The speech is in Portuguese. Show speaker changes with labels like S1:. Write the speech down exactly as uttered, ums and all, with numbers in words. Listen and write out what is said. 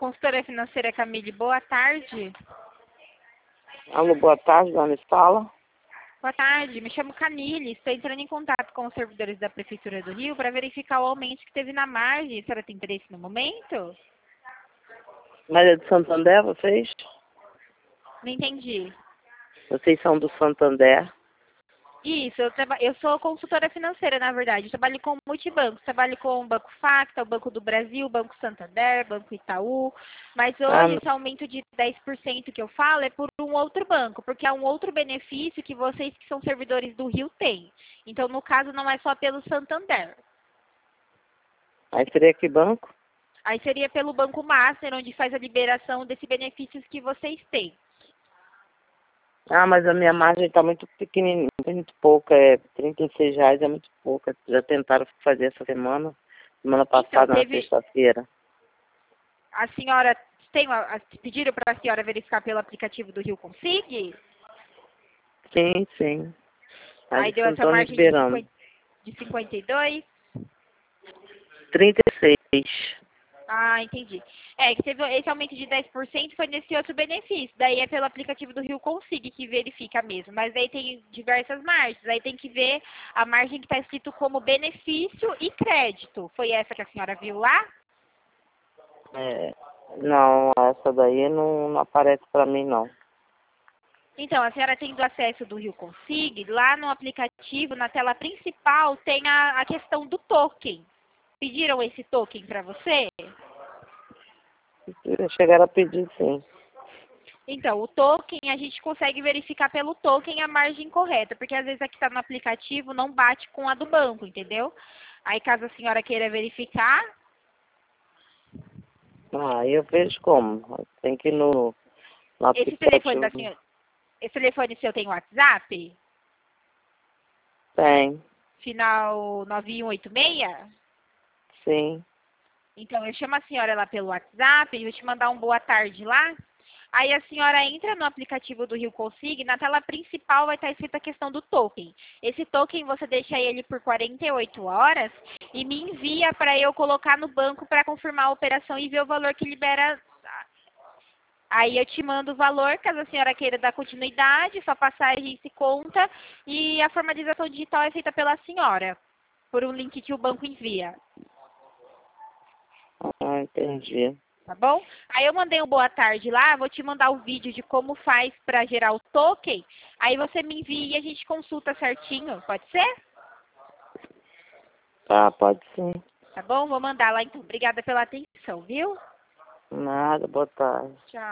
S1: Consultora financeira Camille, boa tarde.
S2: Alô, boa tarde, dona Estala.
S1: Boa tarde, me chamo Camille, estou entrando em contato com os servidores da Prefeitura do Rio para verificar o aumento que teve na margem. A senhora tem interesse no momento?
S2: Mas é do Santander, vocês?
S1: Não entendi.
S2: Vocês são do Santander?
S1: Isso, eu, traba... eu sou consultora financeira, na verdade. Eu trabalho com multibancos. Trabalho com o Banco Facta, o Banco do Brasil, o Banco Santander, Banco Itaú. Mas hoje,
S2: Ah,
S1: esse aumento de dez por cento que eu falo é por um outro banco, porque é um outro benefício que vocês que são servidores do Rio têm. Então, no caso, não é só pelo Santander.
S2: aí seria que banco?
S1: Aí seria pelo Banco Master, onde faz a liberação desses benefícios que vocês têm.
S2: Ah, mas a minha margem está muito pequenininha, muito pouca, é trinta e seis reais, é muito pouca. Já tentaram fazer essa semana, semana passada,
S1: Então, teve...
S2: na sexta-feira.
S1: A senhora tem uma... pediram para a senhora verificar pelo aplicativo do Rio Consig?
S2: Sim, sim. Mas
S1: Aí
S2: eles
S1: deu
S2: não
S1: essa
S2: estão
S1: margem de
S2: liberando.
S1: cinquenta, de cinquenta e dois?
S2: trinta e seis.
S1: Ah, entendi. É, que teve esse aumento de dez por cento foi nesse outro benefício. Daí é pelo aplicativo do Rio Consig que verifica mesmo. Mas daí tem diversas margens. Aí tem que ver a margem que está escrito como benefício e crédito. Foi essa que a senhora viu lá?
S2: É, não, essa daí não, não aparece para mim, não.
S1: Então, a senhora tendo acesso do Rio Consig, lá no aplicativo, na tela principal, tem a, a questão do token. Pediram esse token para você?
S2: Chegaram a pedir, sim.
S1: Então, o token, a gente consegue verificar pelo token a margem correta, porque às vezes a que está no aplicativo não bate com a do banco, entendeu? Aí, caso a senhora queira verificar,
S2: Ah, eu vejo como. Tem que ir no, no
S1: esse telefone da
S2: aplicativo.
S1: senhora, esse telefone seu tem WhatsApp?
S2: Tem,
S1: Final nove um oito seis?
S2: sim.
S1: Então, eu chamo a senhora lá pelo WhatsApp, eu vou te mandar um boa tarde lá. Aí a senhora entra no aplicativo do Rio Consig, na tela principal vai estar escrita a questão do token. Esse token você deixa ele por quarenta e oito horas e me envia para eu colocar no banco para confirmar a operação e ver o valor que libera. Aí eu te mando o valor, caso a senhora queira dar continuidade, sua passagem se conta e a formalização digital é feita pela senhora, por um link que o banco envia.
S2: Ah, entendi.
S1: Tá bom? Aí eu mandei um boa tarde lá, vou te mandar o vídeo de como faz para gerar o token. Aí você me envia e a gente consulta certinho, pode ser?
S2: Tá, pode sim.
S1: Tá bom? Vou mandar lá então. Obrigada pela atenção, viu?
S2: Nada, boa tarde.
S1: Tchau.